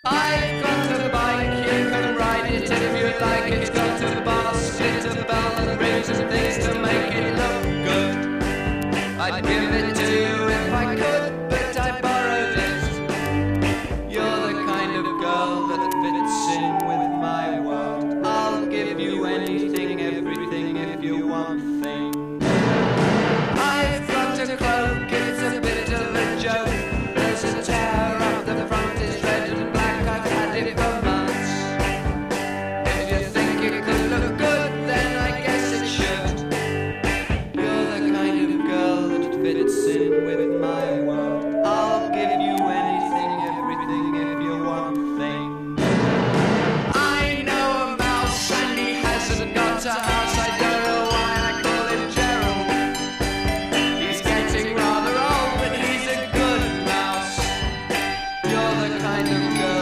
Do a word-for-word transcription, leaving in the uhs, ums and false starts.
I've got a bike, you can ride it if you like. It's got a basket, a bell and rings and things to make it look good. I'd give it to you if I could, but I borrowed it. You're the kind of girl that fits in with my world. I'll give you anything, everything if you want things. I've got a cloak, it's a bit of a joke. There's a tear up the front, it's red and black, I've had it for months. If you think it could look good, then I guess it should. You're the kind of girl that fits in with my world. I'll give you anything, everything if you want things. I know a mouse and he hasn't got a house. I don't know why I call him Gerald. He's getting rather old, but he's a good mouse. You're the kind of girl